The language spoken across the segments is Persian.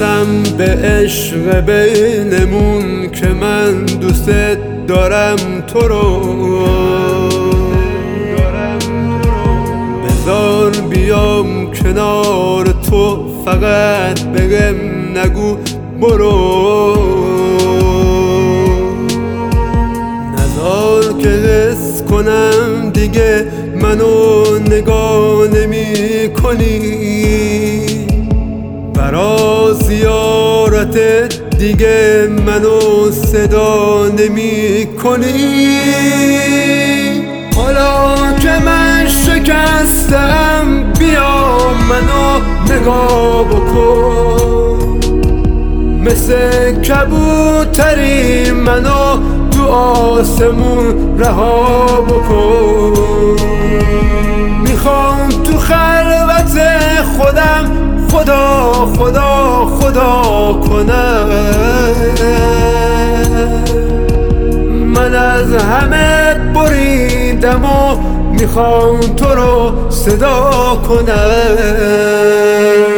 قسم به عشق بینمون که من دوست دارم تو رو. بذار بیام کنار تو، فقط بگم نگو برو. نذار که حس کنم دیگه منو نگاه نمی کنی. برا زیارت دیگه منو صدا نمی کنی. حالا که من شکستم بیا منو نگاه بکن. مثل کبوتری منو تو آسمون رها بکن. میخوام تو خلوت خودم خدا خدا خدا کنم. من از همه بریدم و میخوام تو رو صدا کنم.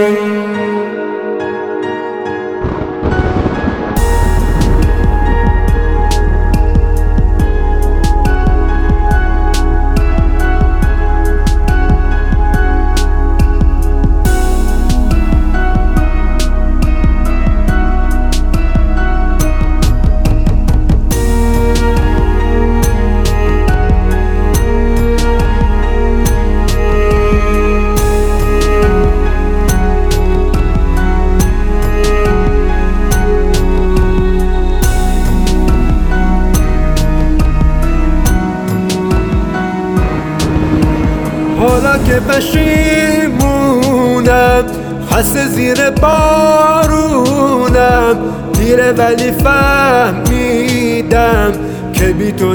حالا که پشیمونم خسته زیر بارونم، دیره ولی فهمیدم که بی تو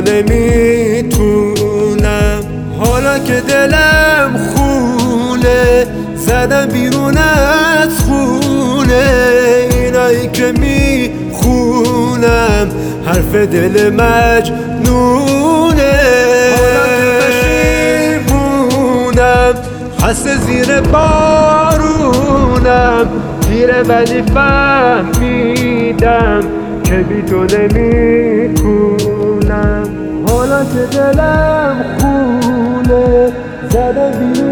نمیتونم. حالا که دلم خونه زدم بیرون از خونه، اینایی که میخونم حرف دل مجنونه. خسته زیر بارونم، دیره ولی فهمیدم که بی تو نمیتونم. حالا که دلم خونه زدم بیرون